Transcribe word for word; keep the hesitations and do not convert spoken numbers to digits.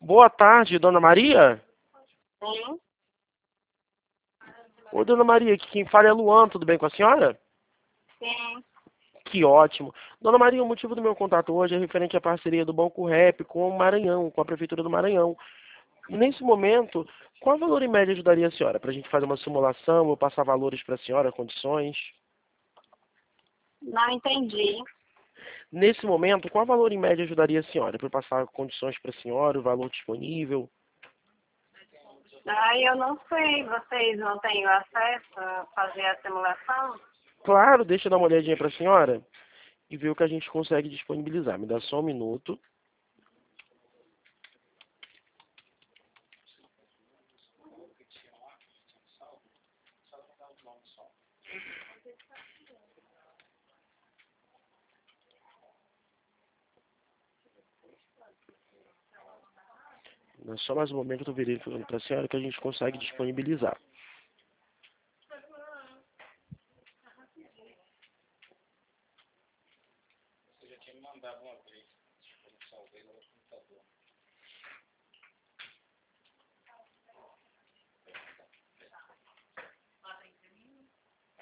Boa tarde, dona Maria. Sim, Oi, dona Maria, aqui quem fala é Luan, tudo bem com a senhora? sim. Que ótimo. Dona Maria, o motivo do meu contato hoje é referente à parceria do Banco Rep com o Maranhão, com a Prefeitura do Maranhão. Nesse momento, qual valor em média ajudaria a senhora? Para a gente fazer uma simulação, eu passar valores para a senhora, condições. Não entendi. Nesse momento, qual valor em média ajudaria a senhora? Para eu passar condições para a senhora, o valor disponível. Aí eu não sei, vocês não têm acesso a fazer a simulação? Claro, deixa eu dar uma olhadinha para a senhora e ver o que a gente consegue disponibilizar. Me dá só um minuto. Dá só mais um momento que eu estou verificando para a senhora que a gente consegue disponibilizar. Você já tinha me mandado uma vez, quando eu salvei no outro computador.